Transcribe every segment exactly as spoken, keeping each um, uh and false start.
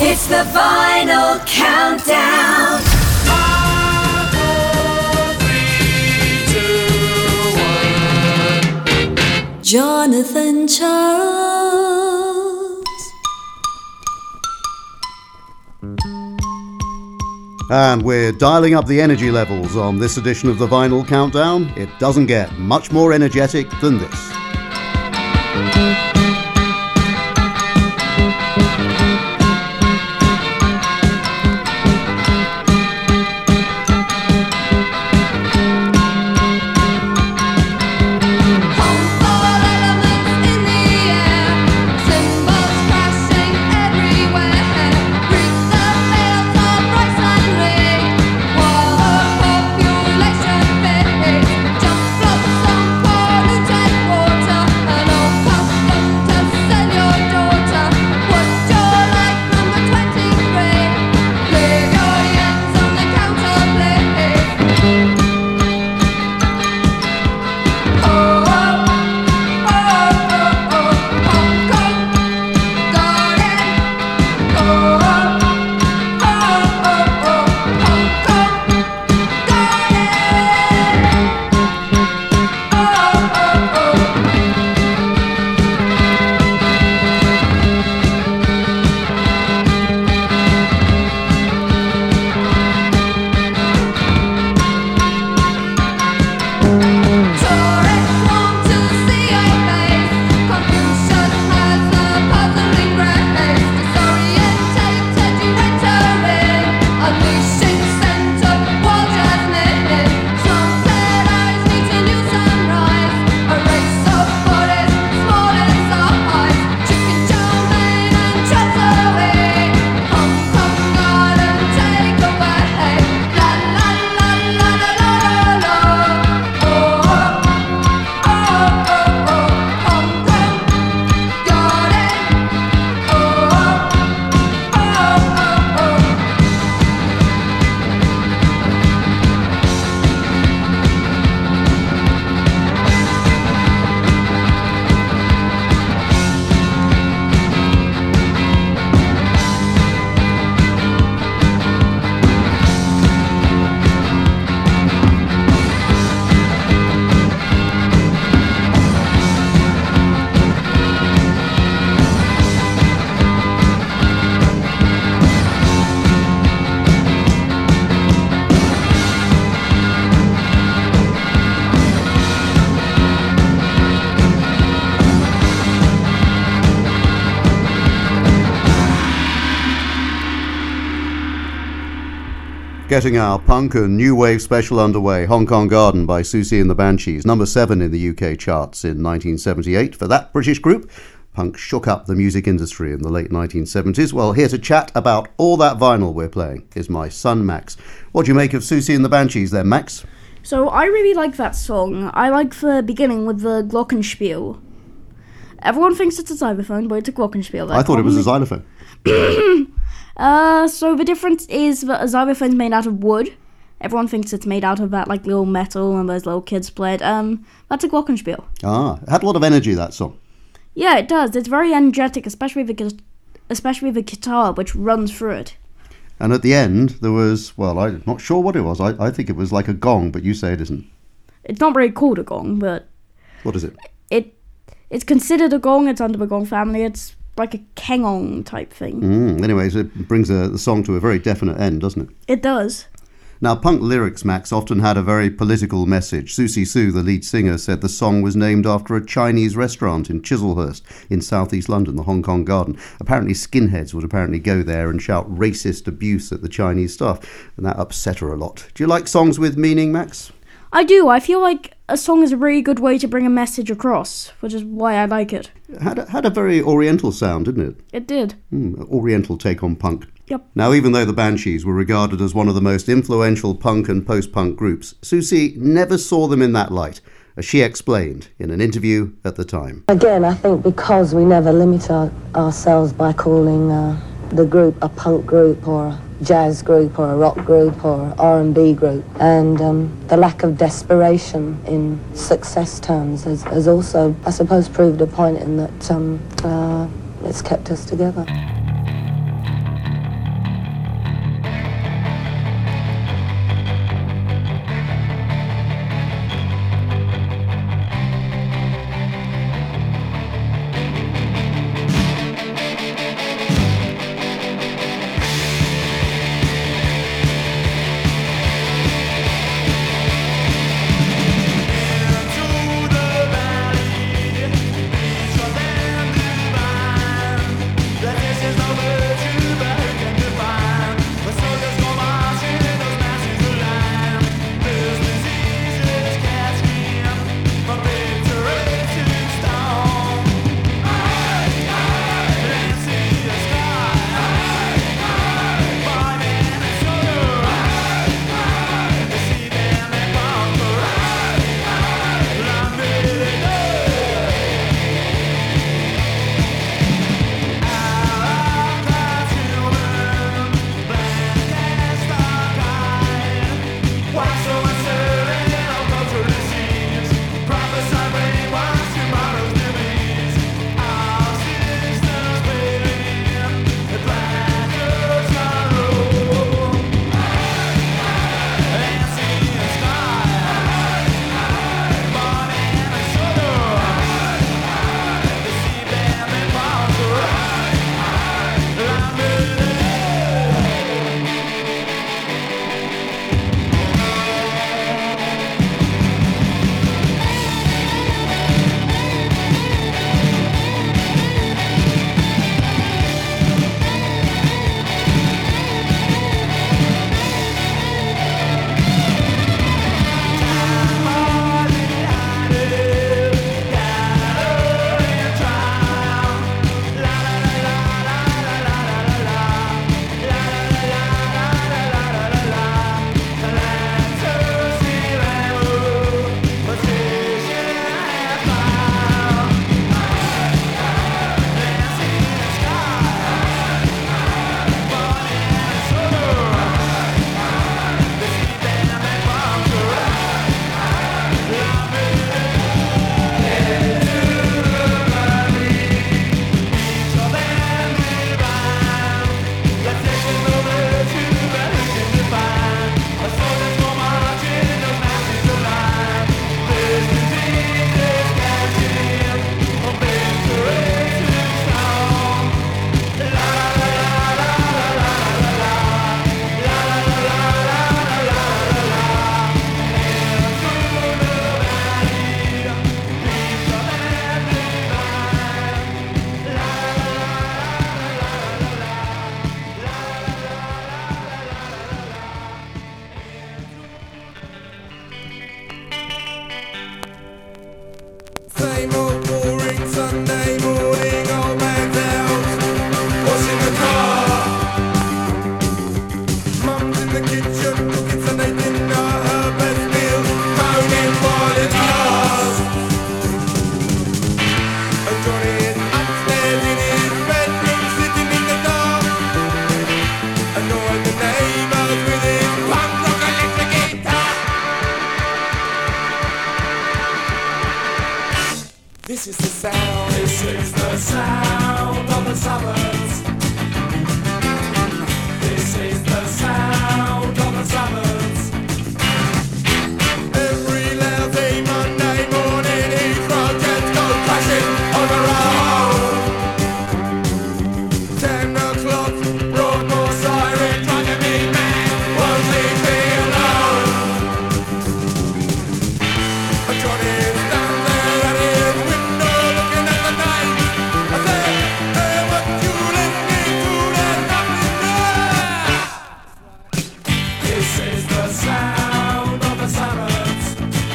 It's the Vinyl Countdown. Five, four, three, two, one. Jonathan Charles. And we're dialing up the energy levels on this edition of the Vinyl Countdown. It doesn't get much more energetic than this. Getting our punk and new wave special underway, Hong Kong Garden by Siouxsie and the Banshees, number seven in the U K charts in nineteen seventy-eight. For that British group, punk shook up the music industry in the late nineteen seventies. Well, here to chat about all that vinyl we're playing is my son Max. What do you make of Siouxsie and the Banshees then, Max? So I really like that song. I like the beginning with the glockenspiel. Everyone thinks it's a xylophone, but it's a glockenspiel. I thought it was a xylophone. Uh, so the difference is that a xylophone's made out of wood. Everyone thinks it's made out of that, like, little metal and those little kids play it. Um, that's a glockenspiel. Ah, it had a lot of energy, that song. Yeah, it does. It's very energetic, especially the, especially the guitar, which runs through it. And at the end, there was, well, I'm not sure what it was. I, I think it was like a gong, but you say it isn't. It's not really called a gong, but... What is it? It It's considered a gong. It's under the gong family. It's like a kengong type thing. Mm, anyways, it brings a, the song to a very definite end, doesn't it? It does. Now, punk lyrics, Max, often had a very political message. Siouxsie Sioux, the lead singer, said the song was named after a Chinese restaurant in Chislehurst in southeast London, the Hong Kong Garden. Apparently, skinheads would apparently go there and shout racist abuse at the Chinese staff, and that upset her a lot. Do you like songs with meaning, Max? I do. I feel like a song is a really good way to bring a message across, which is why I like it. Had a, had a very oriental sound, didn't it? It did. Mm, oriental take on punk. Yep. Now, even though the Banshees were regarded as one of the most influential punk and post-punk groups, Siouxsie never saw them in that light, as she explained in an interview at the time. Again, I think because we never limit our, ourselves by calling uh, the group a punk group or a jazz group or a rock group or R and B group, and um, the lack of desperation in success terms has, has also, I suppose, proved a point in that um, uh, it's kept us together. sound. This is the sound of the suburbs. This is the sound of the suburbs. Every lousy Monday morning, Heathrow jets go crashing over our home. Ten o'clock, Broadmoor siren, driving me mad, won't leave me alone. Johnny's down there at his window looking at the night. I said, hey, what you listening to? There's nothing there. This is the sound of the suburbs.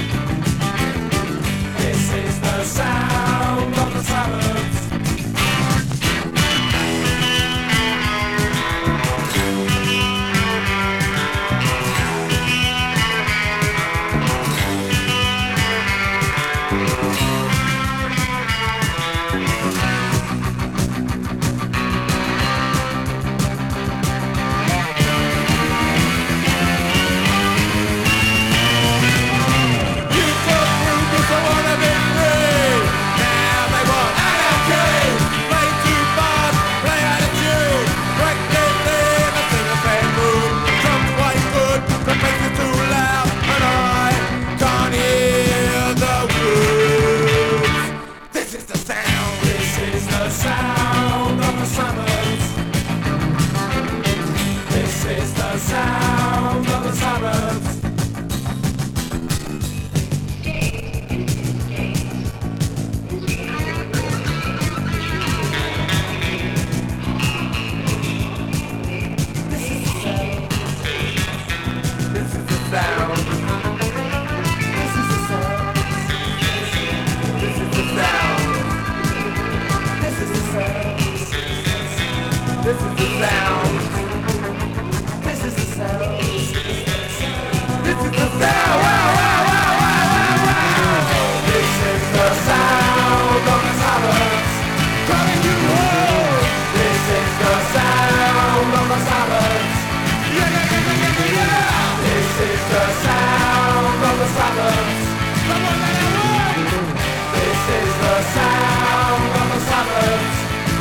This is the sound of the suburbs. You took Rufus, I wanna be free. Now they want anarchy. Play too fast, play out of tune. Break this in a single fan mood. Trump's quite good, but makes it too loud. And I can't hear the words. This is the sound. This is the sound of the suburbs. This is the sound of the suburbs. This is the sound. This is the sound. This is the sound. This is the sound. This is the sound. This is the sound. This is the sound. Wow, wow, wow, wow, wow, wow. This is the sound of the suburbs. Calling you home. This is the sound of the suburbs. Yeah, yeah, yeah, yeah, yeah, yeah. This is the sound of the suburbs. The one that I want. This is the sound of the suburbs.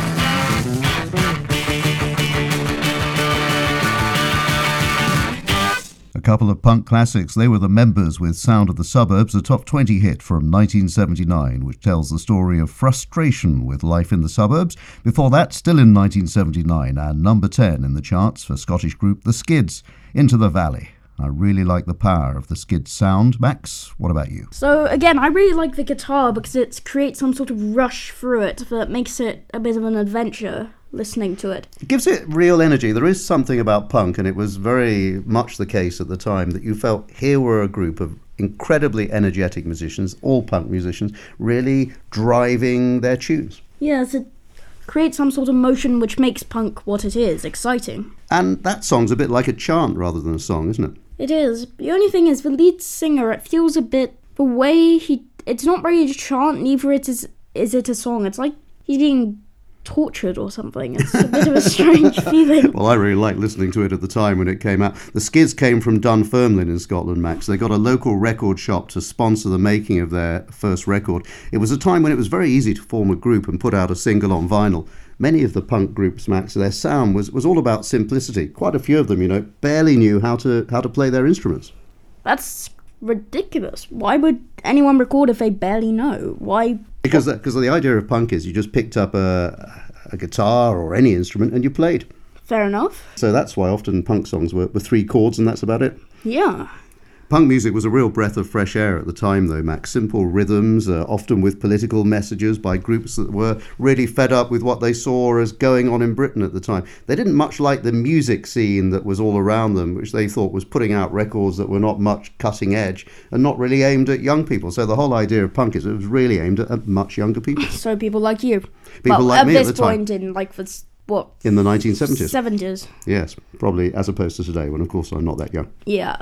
A couple of punk classics. They were the Members with Sound of the Suburbs, a top twenty hit from nineteen seventy-nine, which tells the story of frustration with life in the suburbs. Before that, still in nineteen seventy-nine, and number ten in the charts for Scottish group The Skids, Into the Valley. I really like the power of the Skids sound. Max, what about you? So again, I really like the guitar because it creates some sort of rush through it that makes it a bit of an adventure listening to it. It gives it real energy. There is something about punk, and it was very much the case at the time, that you felt here were a group of incredibly energetic musicians, all punk musicians, really driving their tunes. Yes, it creates some sort of motion which makes punk what it is, exciting. And that song's a bit like a chant rather than a song, isn't it? It is. The only thing is, the lead singer, it feels a bit, the way he, it's not really a chant, neither it is, is it a song. It's like he's being tortured or something. It's a bit of a strange feeling. Well, I really liked listening to it at the time when it came out. The Skids came from Dunfermline in Scotland, Max. They got a local record shop to sponsor the making of their first record. It was a time when it was very easy to form a group and put out a single on vinyl. Many of the punk groups, Max, their sound was, was all about simplicity. Quite a few of them, you know, barely knew how to how to play their instruments. That's ridiculous. Why would anyone record if they barely know? Why? Because that, because the idea of punk is you just picked up a, a guitar or any instrument and you played. Fair enough. So that's why often punk songs were, were three chords and that's about it. Yeah. Punk music was a real breath of fresh air at the time, though, Max. Simple rhythms, uh, often with political messages by groups that were really fed up with what they saw as going on in Britain at the time. They didn't much like the music scene that was all around them, which they thought was putting out records that were not much cutting edge and not really aimed at young people. So the whole idea of punk is it was really aimed at, at much younger people. So people like you. People well, like at me at this the time. point in like the what? In the nineteen seventies. seventies. Yes, probably as opposed to today, when of course I'm not that young. Yeah.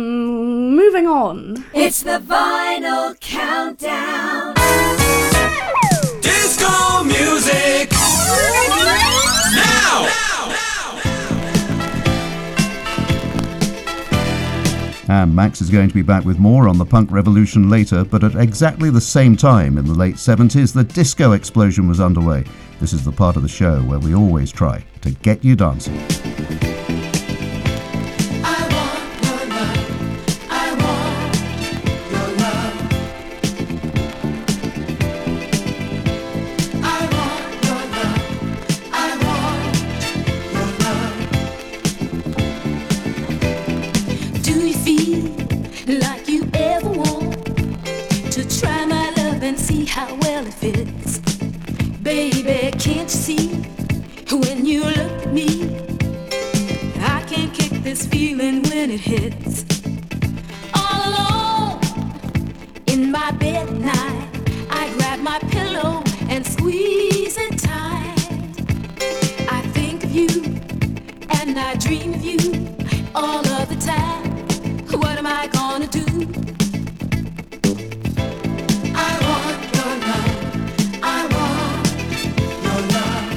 Um. Moving on. It's the Vinyl Countdown. Disco music now. And Max is going to be back with more on the punk revolution later, but at exactly the same time in the late seventies, the disco explosion was underway. This is the part of the show where we always try to get you dancing. Like you ever want to try my love and see how well it fits. Baby, can't you see when you look at me? I can't kick this feeling when it hits. All alone in my bed at night, I grab my pillow and squeeze it tight. I think of you and I dream of you all of the time. What am I gonna do? I want your love. I want your love.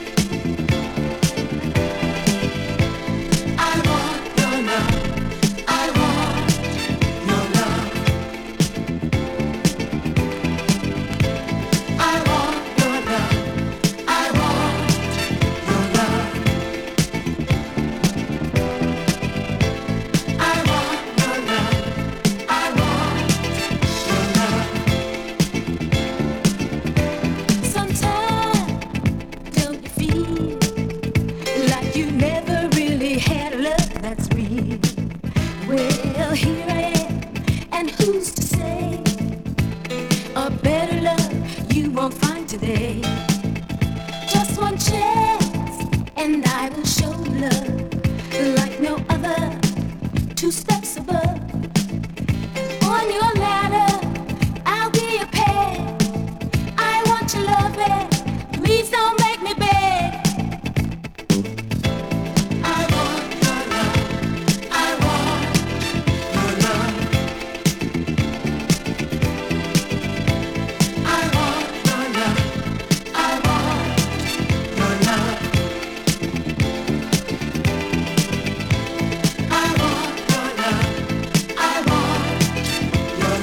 I want your love. I want your love. I want your love. I want your love. I want here I am, and who's to say a better love you won't find today? Just one chance, and I will show love like no other, two steps above. On your ladder, I'll be a peg. I want your love, babe. Please don't make me beg. Your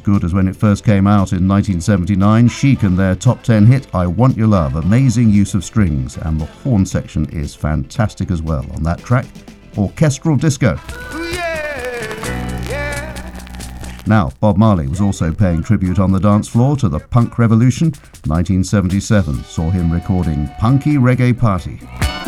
good as when it first came out in nineteen seventy-nine. Chic and their top ten hit, I Want Your Love. Amazing use of strings, and the horn section is fantastic as well on that track. Orchestral Disco. Now, Bob Marley was also paying tribute on the dance floor to the punk revolution. nineteen seventy-seven saw him recording Punky Reggae Party.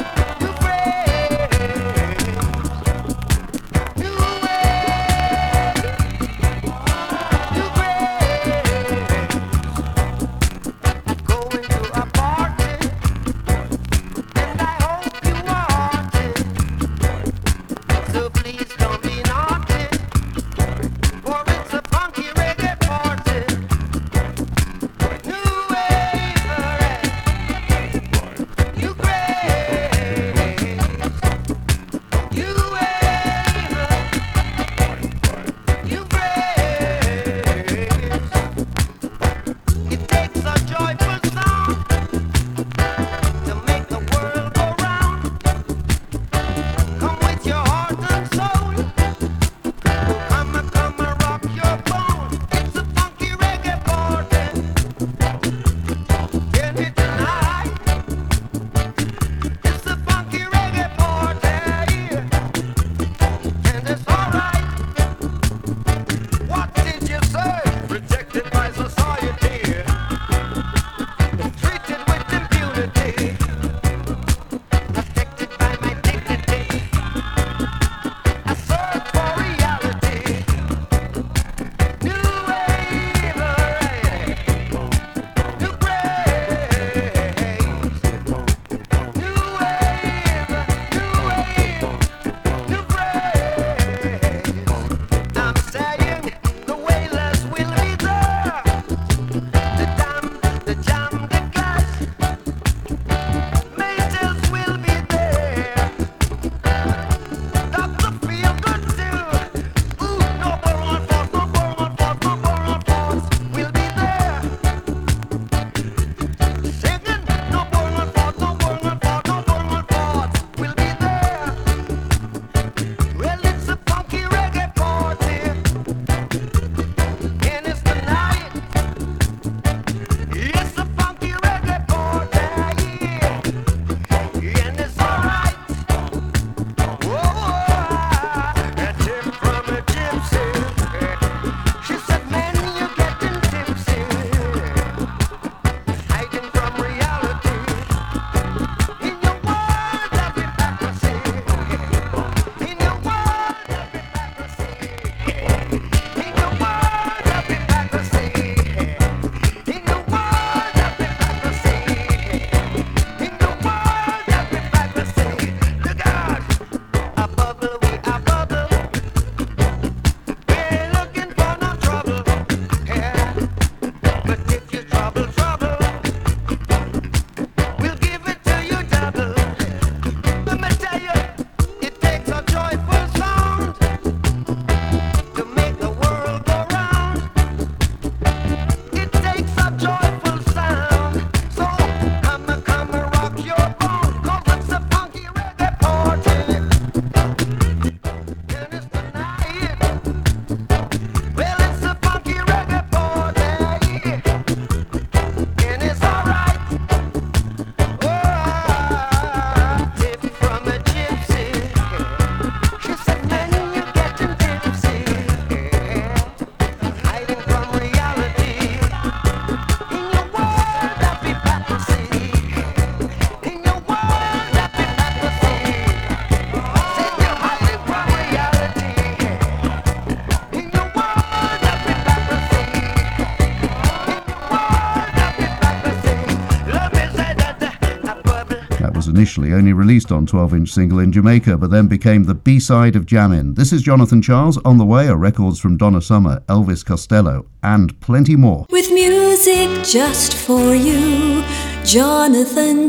Initially only released on twelve inch single in Jamaica, but then became the B-side of Jammin'. This is Jonathan Charles. On the way are records from Donna Summer, Elvis Costello, and plenty more. With music just for you, Jonathan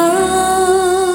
Charles.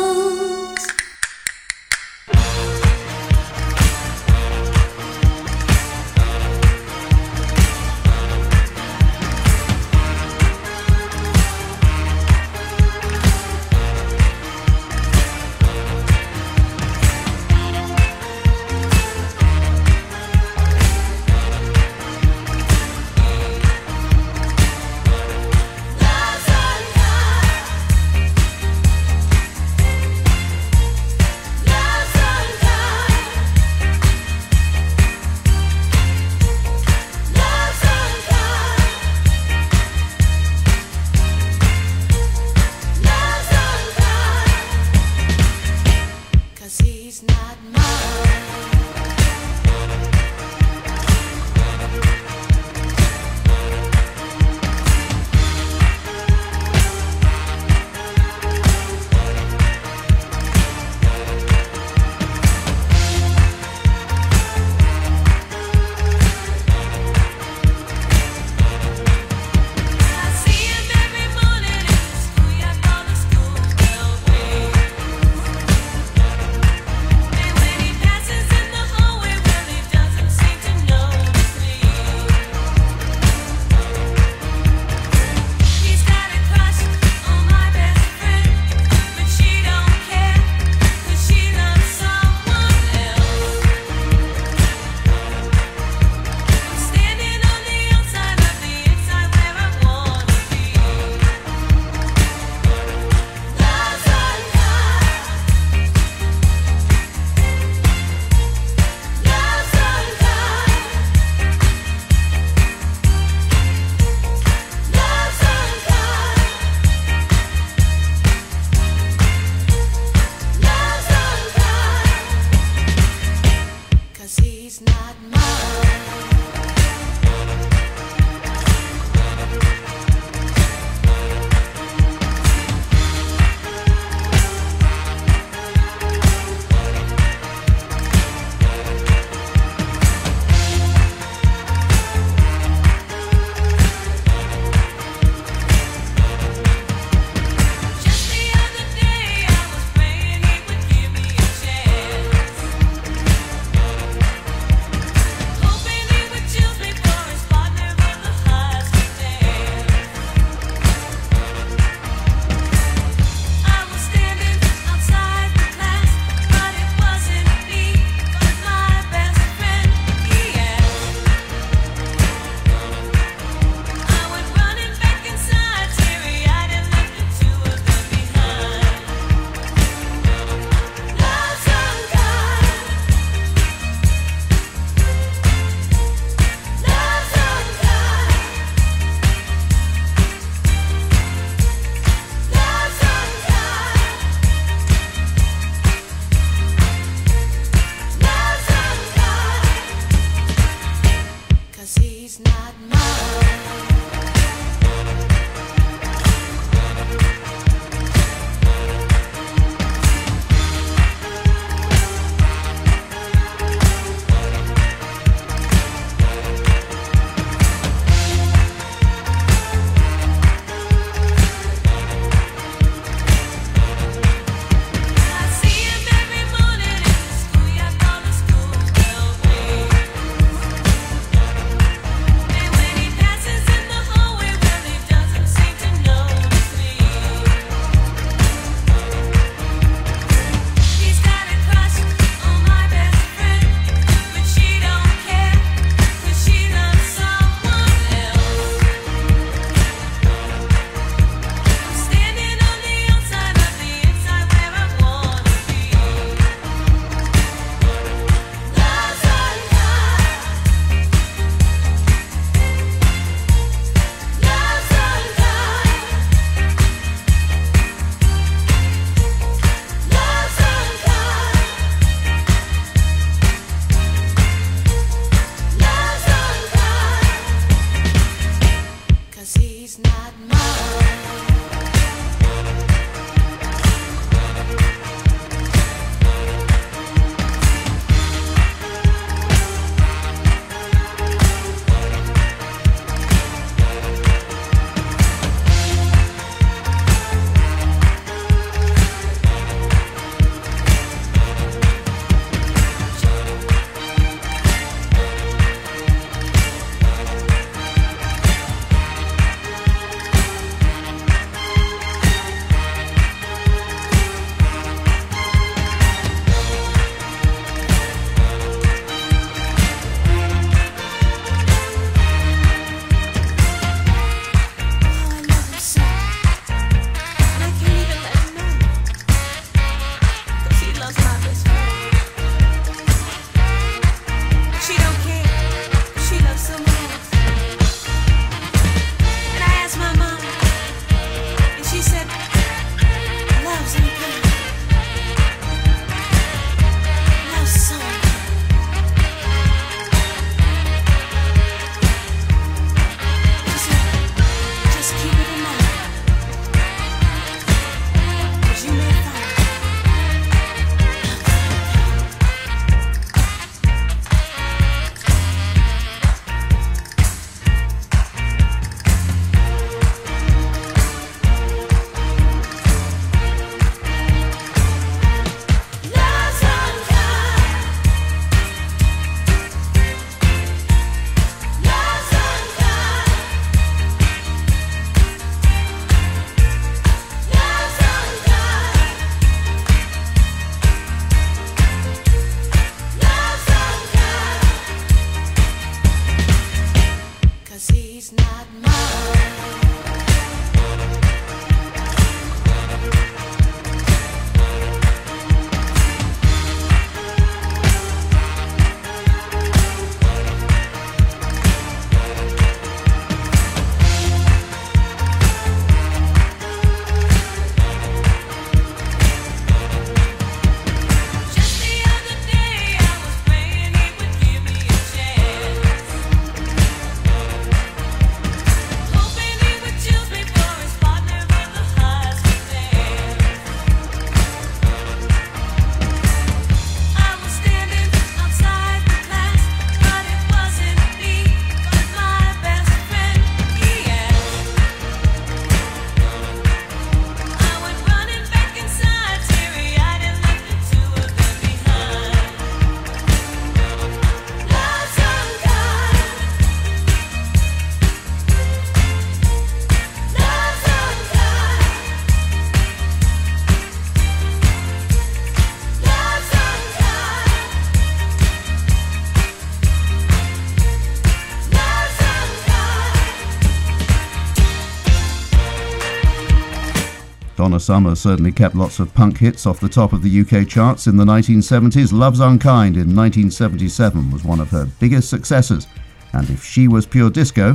Donna Summer certainly kept lots of punk hits off the top of the U K charts in the nineteen seventies. Love's Unkind in nineteen seventy-seven was one of her biggest successes. And if she was pure disco,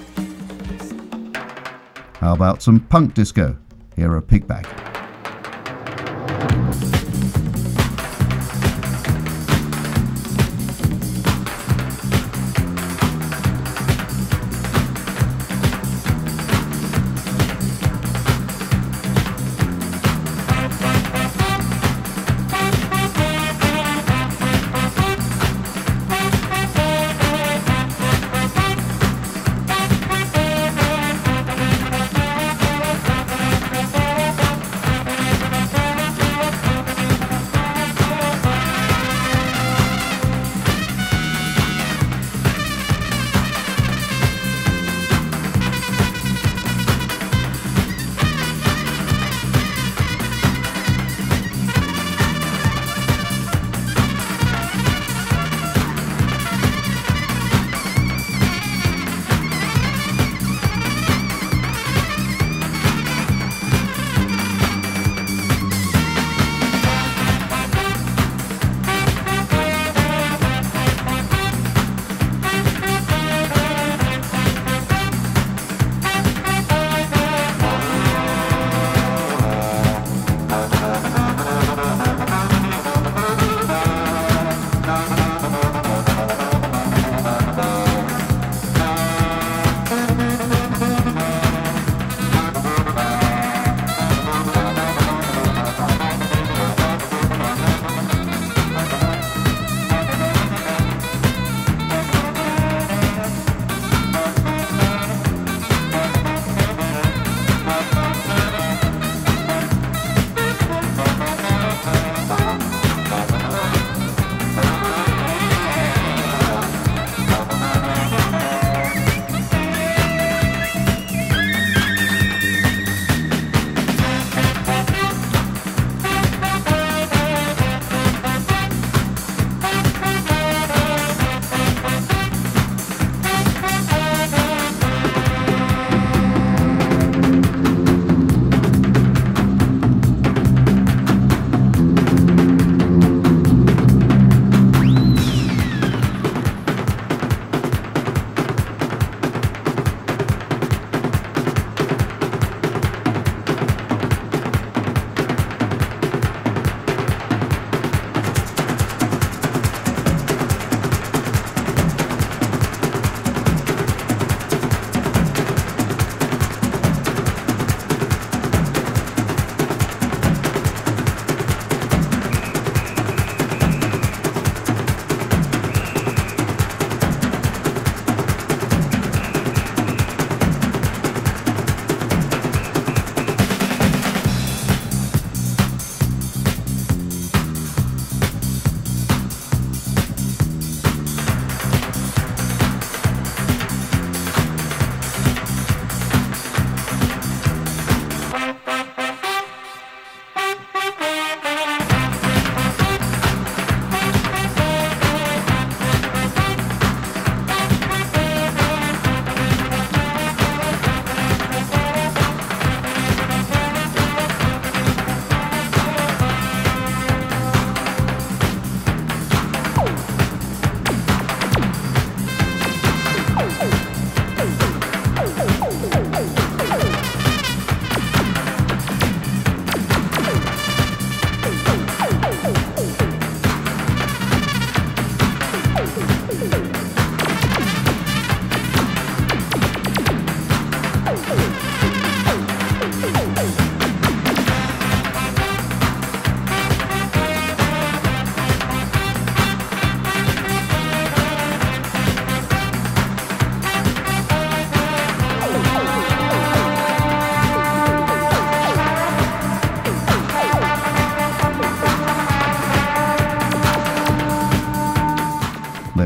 how about some punk disco? Here are Pigback.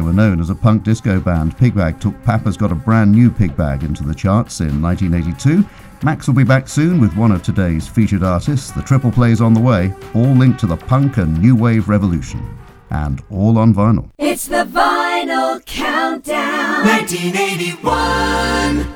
were known as a punk disco band. Pigbag took Papa's Got a Brand New Pigbag into the charts in nineteen eighty-two. Max will be back soon with one of today's featured artists. The triple play's on the way, all linked to the punk and new wave revolution. And all on vinyl. It's the Vinyl Countdown. nineteen eighty-one.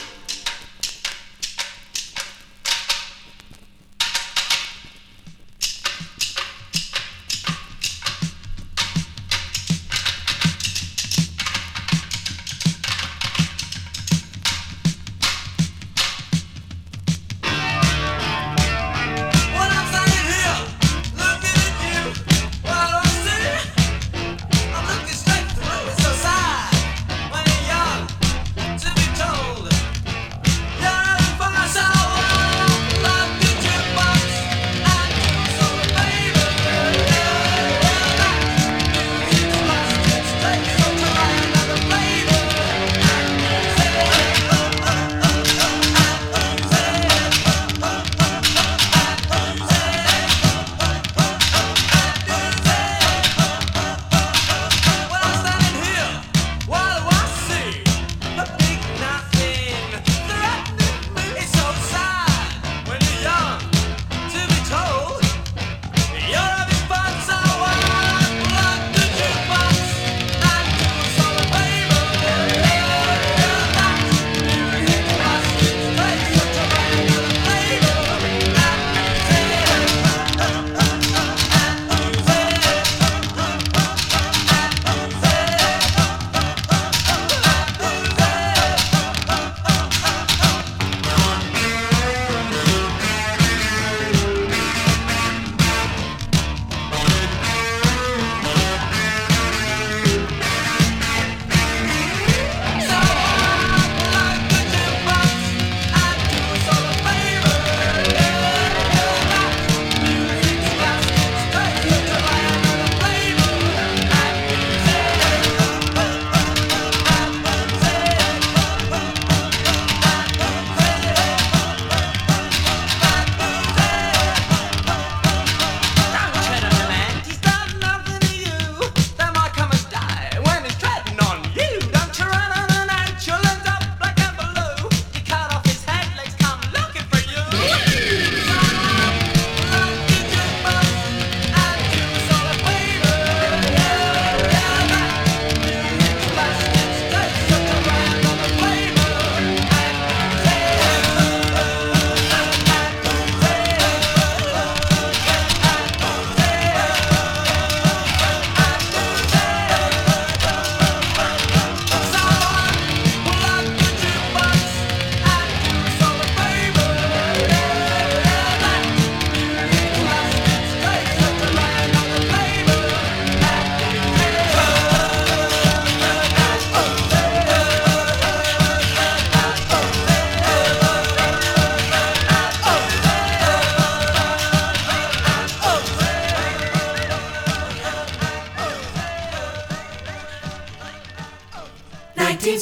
nineteen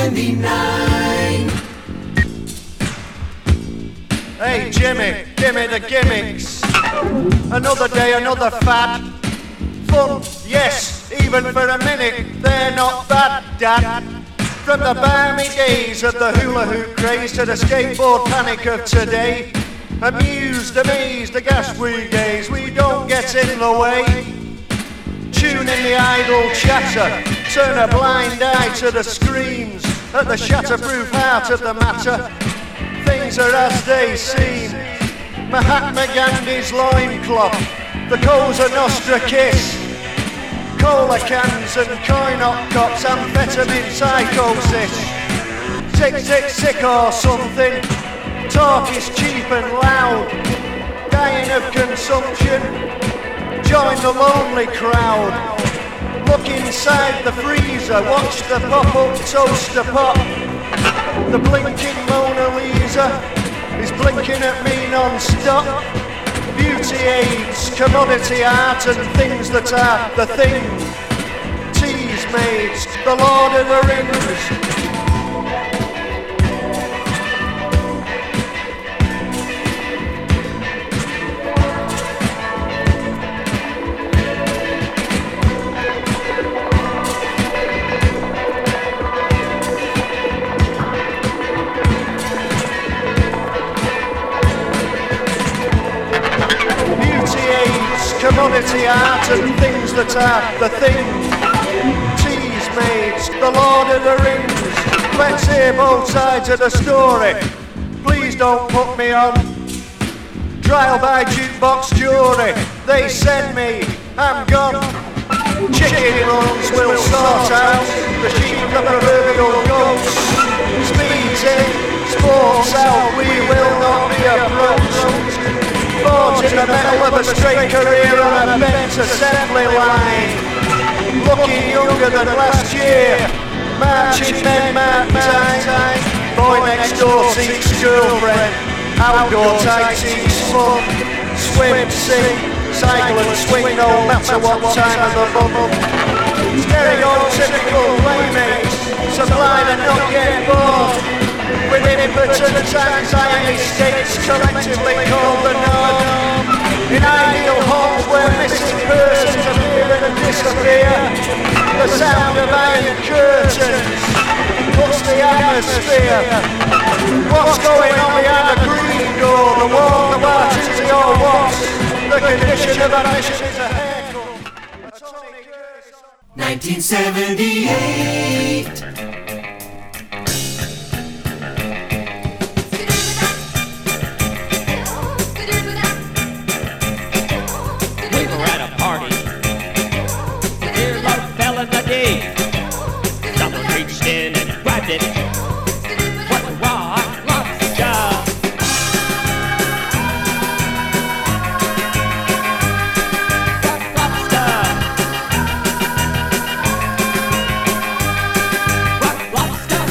seventy-nine. Hey Jimmy, gimme the gimmicks. Another day, another fad. Fun, yes, even for a minute, they're not bad, Dad. From the balmy days of the hula hoop craze to the skateboard panic of today. Amused, amazed, aghast we gaze, we don't get in the way. Tune in the idle chatter, turn a blind eye to the screams at the shatterproof heart of the matter. Things are as they seem. Mahatma Gandhi's loincloth, the Cosa Nostra kiss, cola cans and coin-op cops, amphetamine psychosis. Tick, tick, sick or something. Talk is cheap and loud. Dying of consumption. Join the lonely crowd. Look inside the freezer. Watch the pop-up toaster pop. The blinking Mona Lisa is blinking at me non-stop. Beauty aids, commodity art and things that are the thing. Tease maids, the Lord of the Rings. art and things that are the thing. Cheese maids, the Lord of the Rings. Let's hear both sides of the story. Please don't put me on trial by jukebox jury. They send me, I'm gone. Chicken runs will sort out the sheep and the proverbial goats. Speeds in, sports out, we will not be approached. Forged in the metal of a straight career on a bent assembly line. Looking younger than last year, marching men mark time. Boy next door seeks girlfriend, outdoor tight seeks fun. Swim, sing, cycle and swing no matter what time of the month. Stereotypical playmates, sublime and not yet bored. With impotent anxiety states collectively called the norm. In ideal homes where missing persons appear and disappear, the sound of iron curtains puts the atmosphere. What's going on behind the green door? The wall, the bar, the or what? The condition of admission is a haircut. A Tony Curtis. nineteen seventy-eight. We were at a party. Dear love fell in the day. Someone reached in and grabbed it. What a rock lobster! Rock lobster! Rock lobster!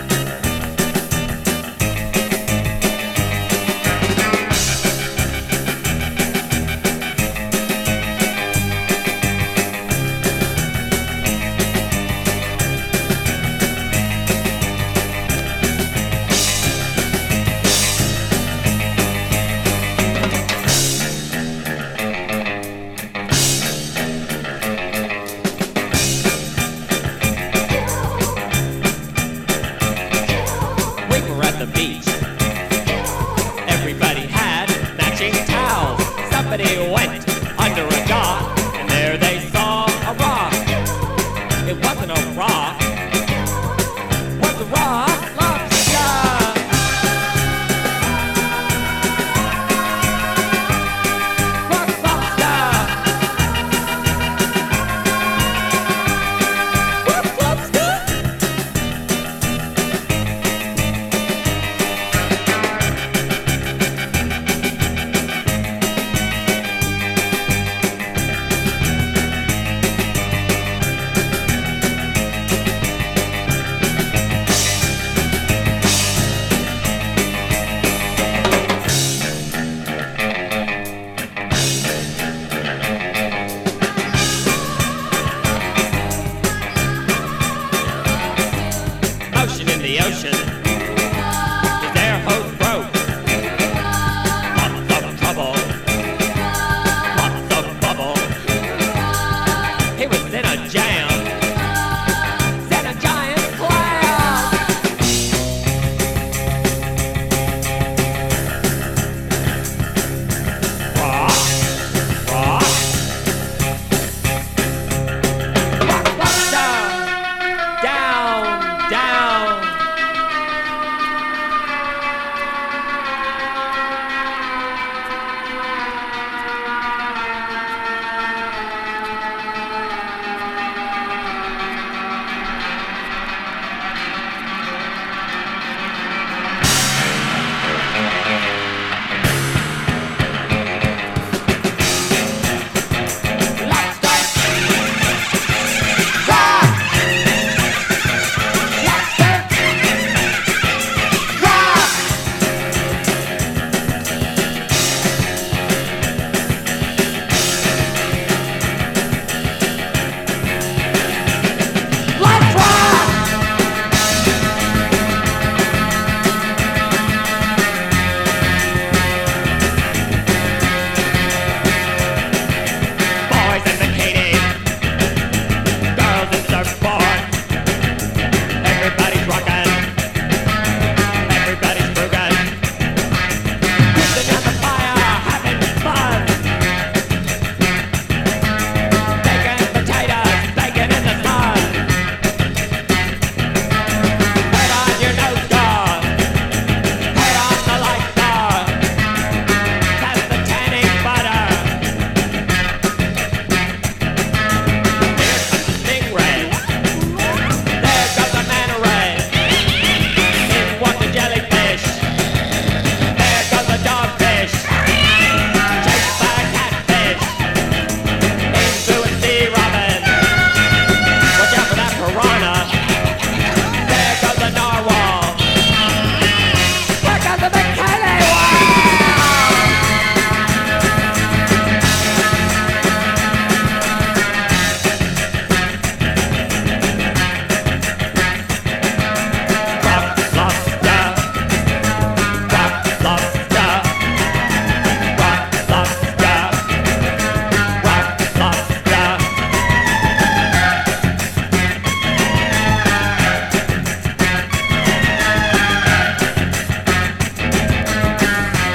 We were at the beach. Everybody had matching towels. Somebody went under a dock, and there they saw a rock. It wasn't a rock. It was a rock lobster. Rock lobster. Rock lobster. Ocean in the ocean. His air hose broke. Lots of trouble. Lots of bubble. He was in a jam. Set a giant clam. Rock, rock. Rock lobster. Down, down.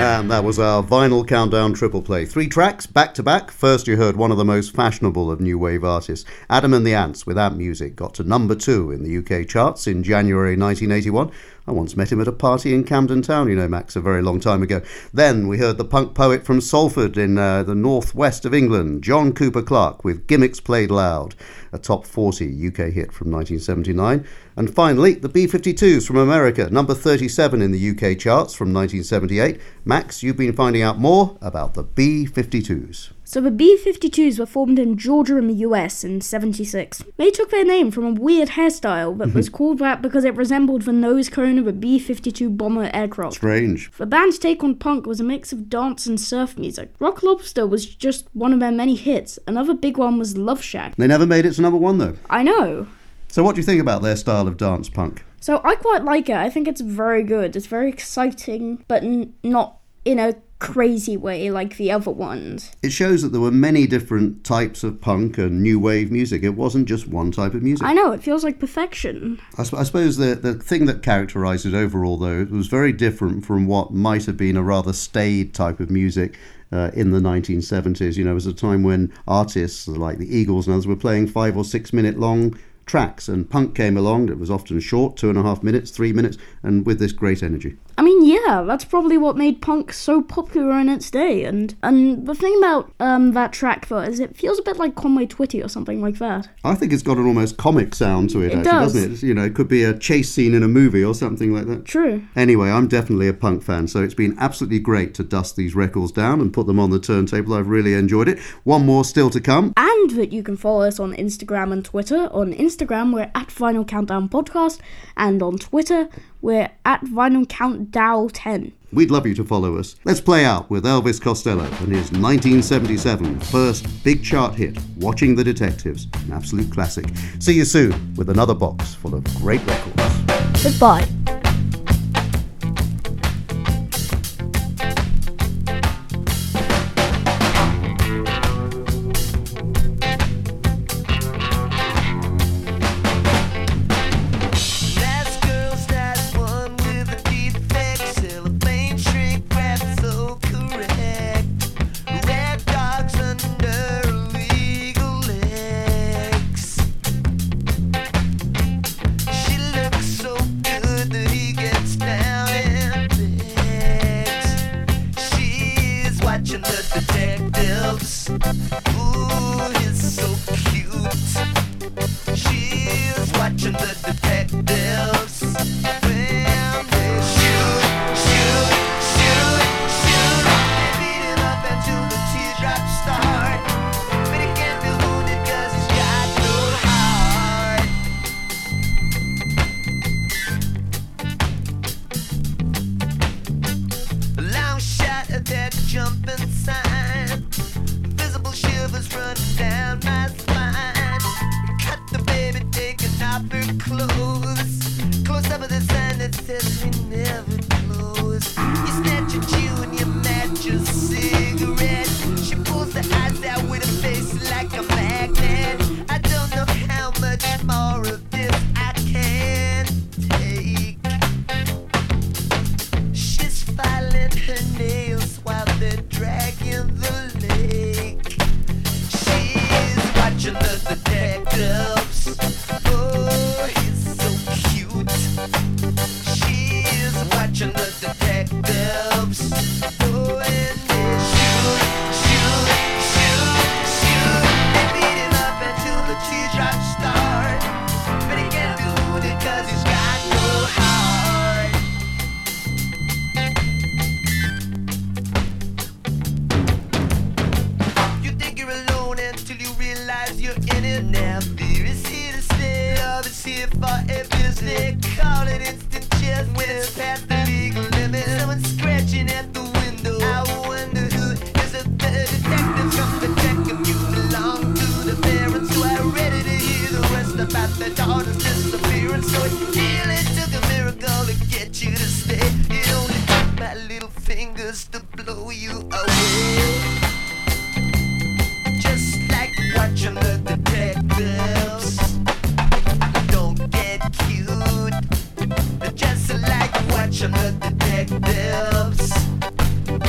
And that was our vinyl countdown triple play. Three tracks, back to back. First you heard one of the most fashionable of new wave artists, Adam and the Ants, Without Music, got to number two in the U K charts in January nineteen eighty-one. I once met him at a party in Camden Town, you know, Max, a very long time ago. Then we heard the punk poet from Salford in uh, the northwest of England, John Cooper Clarke, with Gimmicks Played Loud, a top forty U K hit from nineteen seventy-nine. And finally, the B fifty-twos from America, number thirty-seven in the U K charts from nineteen seventy-eight. Max, you've been finding out more about the B fifty-twos. So the B fifty-twos were formed in Georgia in the U S in seventy-six. They took their name from a weird hairstyle that was called that because it resembled the nose cone of a B fifty-two bomber aircraft. Strange. The band's take on punk was a mix of dance and surf music. Rock Lobster was just one of their many hits. Another big one was Love Shack. They never made it to number one, though. I know. So what do you think about their style of dance punk? So I quite like it. I think it's very good. It's very exciting, but n- not in a crazy way like the other ones. It shows that there were many different types of punk and new wave music. It wasn't just one type of music. I know, it feels like perfection. I, sp- I suppose the, the thing that characterised it overall, though, it was very different from what might have been a rather staid type of music uh, in the nineteen seventies. You know, it was a time when artists like the Eagles and others were playing five or six minute long tracks, and punk came along. It was often short, two and a half minutes, three minutes, and with this great energy. I mean, yeah, that's probably what made punk so popular in its day. And and the thing about um, that track, though, is it feels a bit like Conway Twitty or something like that. I think it's got an almost comic sound to it, It actually, does. doesn't it? It's, you know, it could be a chase scene in a movie or something like that. True. Anyway, I'm definitely a punk fan, so it's been absolutely great to dust these records down and put them on the turntable. I've really enjoyed it. One more still to come. And that you can follow us on Instagram and Twitter. On Instagram, we're at Vinyl Countdown Podcast, and on Twitter, we're at Vinyl Countdown ten. We'd love you to follow us. Let's play out with Elvis Costello and his nineteen seventy-seven first big chart hit, Watching the Detectives, an absolute classic. See you soon with another box full of great records. Goodbye. Last girl's that one with a defect, cellophane shrink wrap so correct. Red dogs under illegal legs. She looks so good that he gets down and begs. She's watching the detectives. Ooh, he's so cute. She's watching the detectives. When they shoot, shoot, shoot, shoot. They beat him up until the teardrops start. But he can't be wounded 'cause he's got no heart. A long shot at that jumping sign. Visible shivers running down my spine. Cut the baby taking off her clothes. Close up with a sign that says we never close. You snatch a chew and you match a cigarette. She pulls the eyes out with a face like a magnet. I don't know how much more of this I can take. She's filing her nails while they're dragging the lake. She's watching the detectives. Oh, he's so cute. She's watching the detectives. Oh, and they shoot, shoot, shoot, shoot. They beat him up until the teardrops start. But he can't be wounded 'cause he's got no heart. You think you're alone until you realize you're in it now. Fear is here to stay, love is here for a business. Call it instant chess when it's past the legal limit. Someone scratching at the window. I wonder who is it, the detective from the detective. You belong to the parents who are ready to hear the rest about their daughter's disappearance. So it really took a miracle to get you to stay. It only took my little fingers to blow you away. Just like watching the detectives. Don't get cute. Just like watching the detectives.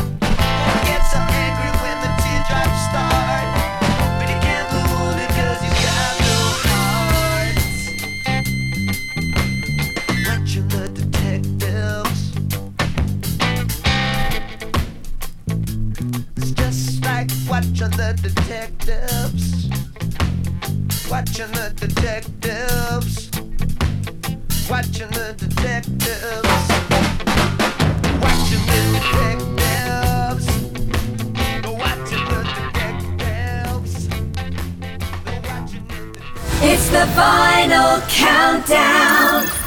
detectives. Watching the detectives. Watching the detectives. Watching the detectives. Watching the detectives. Watching the detectives. It's the final countdown.